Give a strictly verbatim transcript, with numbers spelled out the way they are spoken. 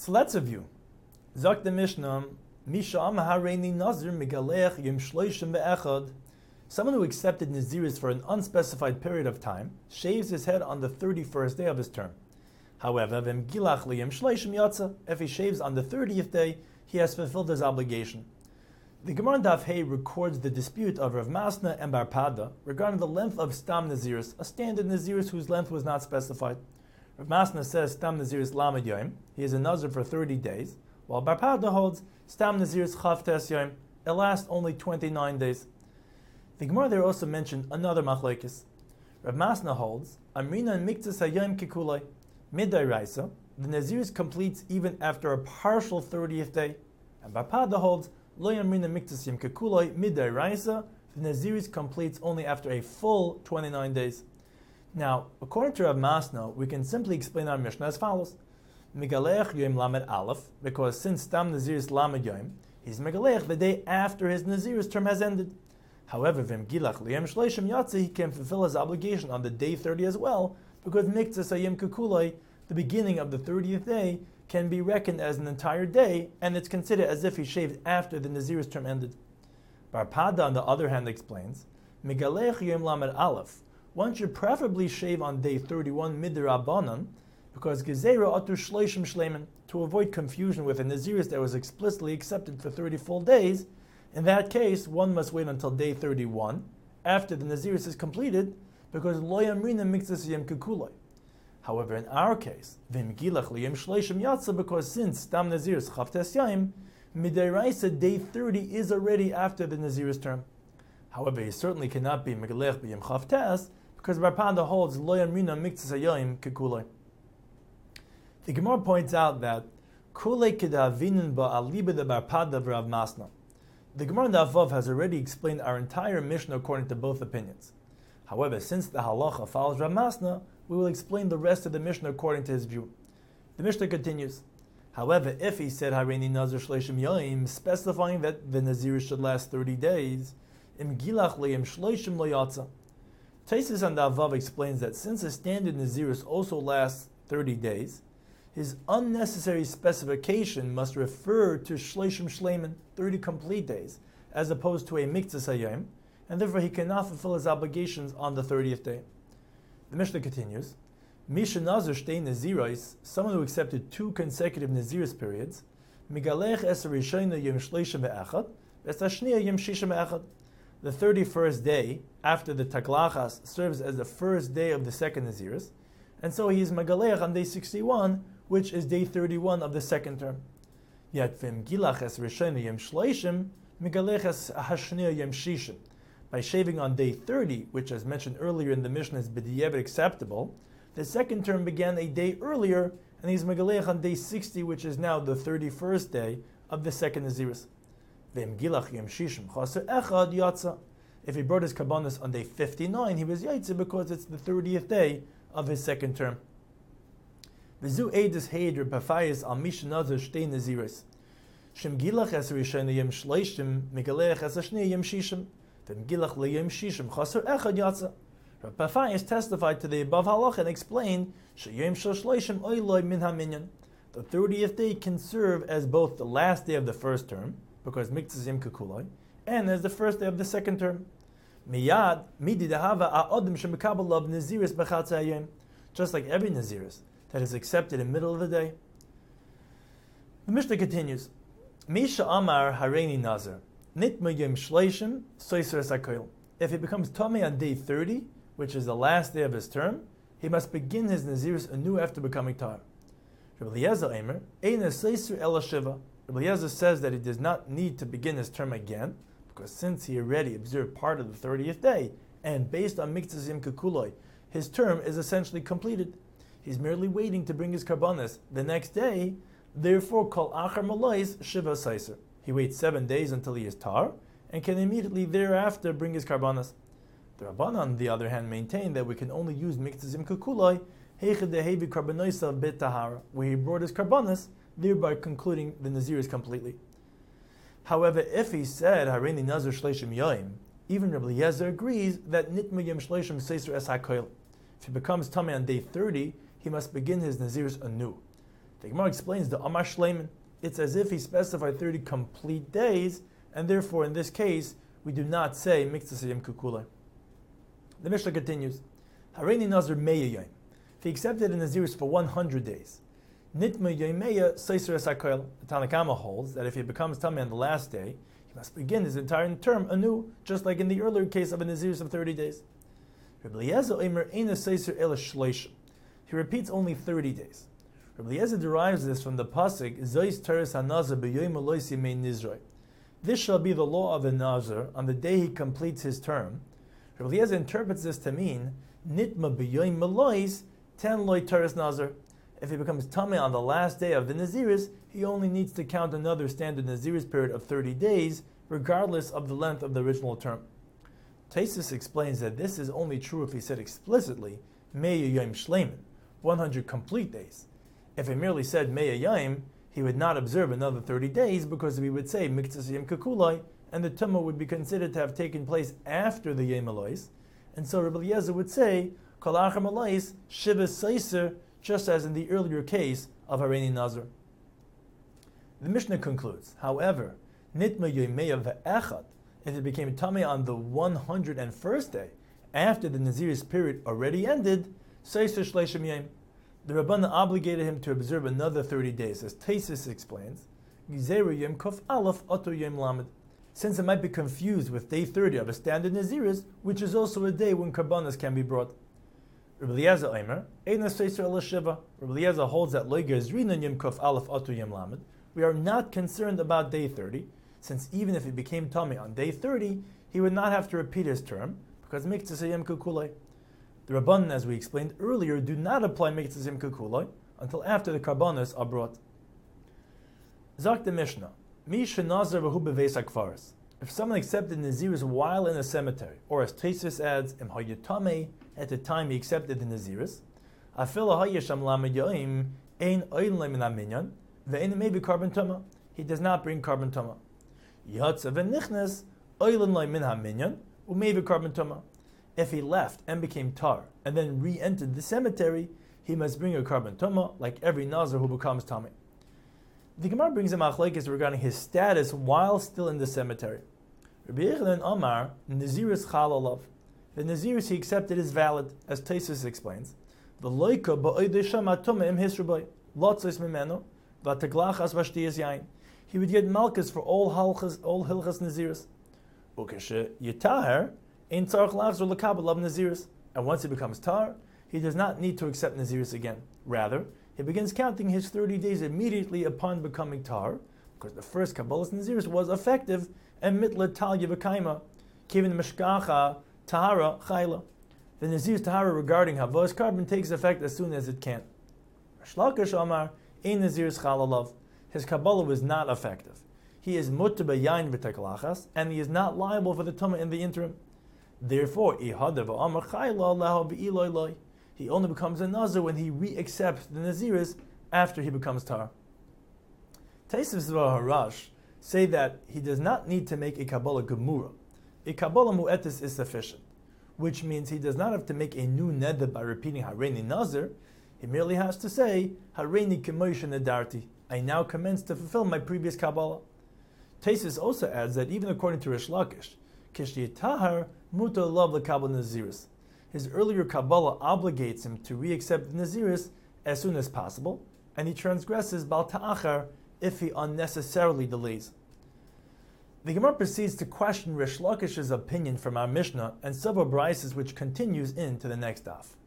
So let's review. Zok the Mishnah, Misha Amahareini Nazir Migalech Yim Shloishim Be'echad. Someone who accepted Naziris for an unspecified period of time shaves his head on the thirty-first day of his term. However, Vim Gilach Liyim Shloishim Yatza, if he shaves on the thirtieth day, he has fulfilled his obligation. The Gemara in Daf Hey records the dispute of Rav Masna and Bar Pada regarding the length of Stam Naziris, a standard Naziris whose length was not specified. Rav Masna says Stam Naziris Lamed Yom, he is a Nazir for thirty days, while Bar Pada holds Stam Naziris Chav Tes Yom, it lasts only twenty-nine days. The Gemara there also mentioned another machlekes. Rav Masna holds Amrina and Miktzas Hayom Kikulei, Midday Raisa, the Naziris completes even after a partial thirtieth day, and Bar Pada holds Lo Yamrina Miktzas Yom Kikulei Midday Raisa, the Naziris completes only after a full twenty-nine days. Now, according to Rav Masna, we can simply explain our Mishnah as follows. Megalech Yom Lamed Aleph, because since Stam Naziris Lamed Yom, he's Megalech the day after his Naziris term has ended. However, Vim Gilach Liyem Shloishim Yatze, he can fulfill his obligation on the day thirty as well, because Miktzas Hayom Kikulei, the beginning of the thirtieth day, can be reckoned as an entire day, and it's considered as if he shaved after the Naziris term ended. Bar Pada, on the other hand, explains, Megalech Yom Lamed Aleph, one should preferably shave on day thirty-one Midrabanan, because Gezerah Atu Shloishim Shleiman, to avoid confusion with a Naziris that was explicitly accepted for thirty full days. In that case, one must wait until day thirty-one, after the Naziris is completed, because Lo Yamrina Miktzas Yom Kikulei. However, in our case, Vim Gilach Liyem Shloishim Yatza, because since Stam Naziris Chav Tes Yom, Midiraisa day thirty is already after the Naziris term. However, he certainly cannot be Megalech B'Yem Chav Tes, because Bar Pada holds Lo Yamrina Miktzas Hayom Kikulei. The Gemara points out that Kulei Kedavinin Ba'aliba de Bar Pada v'Rav Masna. The Gemara in Daf Vav has already explained our entire Mishnah according to both opinions. However, since the halacha follows Rav Masna, we will explain the rest of the Mishnah according to his view. The Mishnah continues. However, if he said Hareini Nazir Shloishim Yom, specifying that the Nazir should last thirty days, Im Gilach Liyem Shloishim Lo Yatza. Taisus on Daf Vav explains that since a standard Naziris also lasts thirty days, his unnecessary specification must refer to Shloishim Shleiman, thirty complete days, as opposed to a Miktzas Hayom, and therefore he cannot fulfill his obligations on the thirtieth day. The Mishnah continues, Misha Nazir Shtei Naziros, someone who accepted two consecutive Naziris periods, Migalech Es Rishona Yom Shloishim Ve'echad, Ves Hashniya Yom Shishim Ve'echad. The thirty-first day after the Taklachas serves as the first day of the second Naziris, and so he is Megalech on day sixty-one, which is day thirty-one of the second term. Yet Vim Gilach Es Rishona Yom Shloishim, Migalech Es Hashniya Yom Shishim. By shaving on day thirty, which as mentioned earlier in the Mishnah is b'diavad acceptable, the second term began a day earlier, and he's Megalech on day sixty, which is now the thirty-first day of the second Naziris. Vim Gilach Yom Shishim Chaser Echad Yatza. If he brought his Karbanos on day fifty-nine, he was Yaitze because it's the thirtieth day of his second term. V'zu Eidus Heid Pafayis Al Misha Nazir Shtei Naziris. Shem Gilach Es Rishona Yom Shloishim Megalech Es Hashniya Yom Shishim. Then Gilach Liyem Shishim Chaser Echad Yatza. Rav Pafayis testified to the above halach and explained Sheyom Shel Shloishim Oiloi Min HaMinyan. The thirtieth day can serve as both the last day of the first term, because Miktzas Yom Kikulei, and as the first day of the second term. Miyad Midi Dehava A'odim Shemekabel Lav Naziris B'Chatz Hayom. Just like every Naziris that is accepted in the middle of the day. The Mishnah continues, Misha Amar Hareini Nazir. Nitma Yom Shloishim Soiser Sakoil. If he becomes Tomei on day thirty, which is the last day of his term, he must begin his Naziris anew after becoming Tar. Rabbi Eliezer Eimer, Eina Soiser Ela Shiva. Rabbi Eliezer says that he does not need to begin his term again, because since he already observed part of the thirtieth day, and based on Miktzas Yom Kikulei, his term is essentially completed. He's merely waiting to bring his Karbanos the next day, therefore Kol Achar Malois Shiva Soiser. He waits seven days until he is tar, and can immediately thereafter bring his Karbanos. The Rabbanan, on the other hand, maintain that we can only use Miktzas Yom Kikulei, Heichad Dehevi Karbonosav Bit Tahara, where he brought his Karbanos, thereby concluding the Naziris completely. However, if he said Hareini Nazir Shloishim Yom, even Rabbi Eliezer agrees that Nitma Yom Shloishim Seiser Es HaKoil. If he becomes Tamei on day thirty, he must begin his Naziris anew. The Gemara explains the Amar Shleiman. It's as if he specified thirty complete days, and therefore in this case, we do not say Miktzas Yom Kukulai. The Mishnah continues, Hareini Nazir Meya Yom. If he accepted a Nazirus for one hundred days, Nitma Yomeya Seiser Esakol. The Tanna Kama holds that if he becomes Tamei on the last day, he must begin his entire term anew, just like in the earlier case of a Nazirus of thirty days. Rabbi Eliezer Omer Eina Seiser Ela Shleishim. He repeats only thirty days. Rabbi Eliezer derives this from the pasuk Zois Teres HaNazir B'Yom Elois Yimei Nizroi. This shall be the law of the Nazir on the day he completes his term. Rabbi Eliezer interprets this to mean Nitma B'Yom Elois Ten Loi Teres Nazir. If he becomes Tamei on the last day of the Naziris, he only needs to count another standard Naziris period of thirty days, regardless of the length of the original term. Taisus explains that this is only true if he said explicitly Meya Yom Shleiman, one hundred complete days. If he merely said Meya Yom, he would not observe another thirty days because we would say Miktzas Yom Kukulai, and the Tumah would be considered to have taken place after the Yom Elois, and so Rabbi Eliezer would say Kol Achar Elois Shiva Seiser, just as in the earlier case of Hareini Nazir. The Mishnah concludes, however, Nitma Yomeya Ve'echad, if it became Tamei on the one hundred first day, after the Naziris period already ended, Seiser Shleishim Yom. The Rabbanah obligated him to observe another thirty days, as Taisus explains, Gizeru Yom Kof Aleph Oto Yom Lamed, since it might be confused with day thirty of a standard Naziris, which is also a day when Karbanas can be brought. Rabbi Eliezer Omer, Eina Seiser Ela Shiva. Rabbi Eliezer holds that Loiger Zrinan Yom Kof Aleph Oto Yom Lamed. We are not concerned about day thirty, since even if he became Tamei on day thirty, he would not have to repeat his term, because Miktzas Yom Kukulai. The Rabbanan, as we explained earlier, do not apply Miktzas Yom Kukulai until after the Karbanos are brought. Zak the Mishnah, Mi Shenazar V'hu Beveis HaKfaris. If someone accepted Naziris while in a cemetery, or as Taisus adds, Im Hayeh Tamei, at the time he accepted the Naziris, Afila Hayesham Lamed Yoim, Ein Oin Lemin HaMinyan, Ve'ein Maybe Carbon Tuma. He does not bring Carbon Tuma. Yatsa V'nichnes, Oilin Lemin HaMinyan, Umaybe Carbon Tuma. If he left and became tar, and then re-entered the cemetery, he must bring a Carbon Tuma, like every Nazir who becomes Tamei. The Gemara brings a machlekes regarding his status while still in the cemetery. Rabbi Yechanan Amar, Naziris Chal Alav. The Naziris he accepted is valid, as Taisus explains. The loika ba'oidei shama tumah im hisrabai, lotzos mimeno, v'ataglachas v'shtiyas yain. He would get malchus for all halchas, all hilchas Naziris. Ukeshe yitaher, ein tzarich lachzor l'kabel of Naziris. And once he becomes tar, he does not need to accept Naziris again. Rather, he begins counting his thirty days immediately upon becoming tar, because the first Kabbalah's Naziris was effective, and mitla talya v'kaima, kivin mishkacha tahara chayla. The Nazir's tahara regarding havos carbon takes effect as soon as it can. Rish Lakish Amar, ein Nazir's chalalav. His Kabbalah was not effective. He is mutter b'yayin v'teklachas, and he is not liable for the tumah in the interim. Therefore, ihadav v'amar chayla lahu v'iloi loi. He only becomes a Nazir when he re-accepts the Naziris after he becomes tar. Taisus v'harash say that he does not need to make a Kabbalah gemura. A Kabbalah mu'etis is sufficient, which means he does not have to make a new neder by repeating Hareini Nazir. He merely has to say, Hareini K'moshe Nedarti. I now commence to fulfill my previous Kabbalah. Taisus also adds that even according to Rish Lakish, Kish Yitahar Mutar Lav L'Kabbalah Naziris. His earlier Kabbalah obligates him to re-accept the Naziris as soon as possible, and he transgresses Bal Ta'achar if he unnecessarily delays. The Gemara proceeds to question Rish Lakish's opinion from our Mishnah and several brises which continues into the next daf.